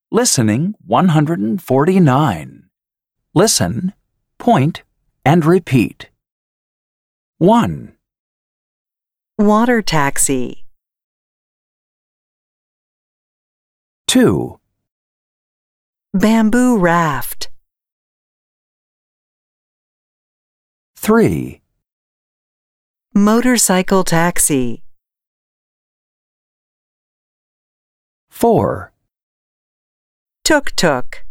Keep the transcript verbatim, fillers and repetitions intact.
Listening one hundred forty-nine. Listen, point, and repeat. one. Water taxi. two. Bamboo raft. three. Motorcycle taxi. four. Tuk-tuk.